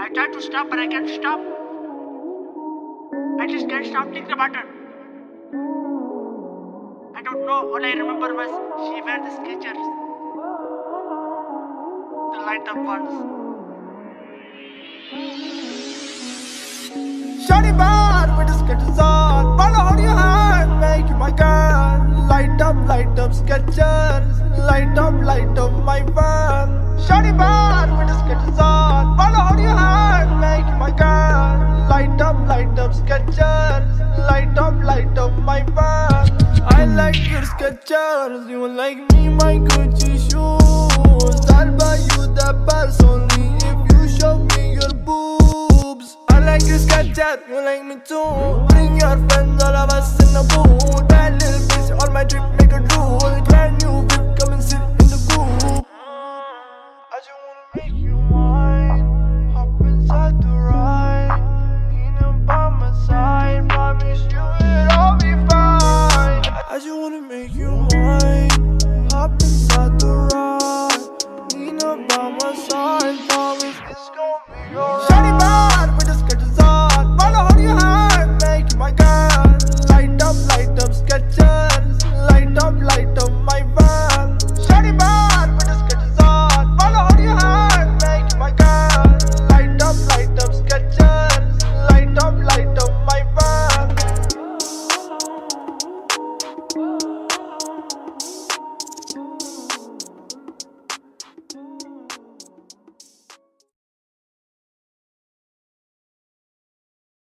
I try to stop, but I can't stop. I just can't stop thinking about her. I don't know. All I remember was she wear the Skechers, the light up ones. Shawty bad with the Skechers on. Follow on your hand, make you my girl. Light up Skechers. Light up my fan. Shawty bad with the Skechers on. Follow on your hand, make you my girl. Light up Skechers. Light up my fan. I like your Skechers. You like me, my Gucci shoes. I'll buy you the purse only if you show me your boobs. I like your Skechers, you like me too. Bring your friends, all of us in the booth. That little bitch on my trip.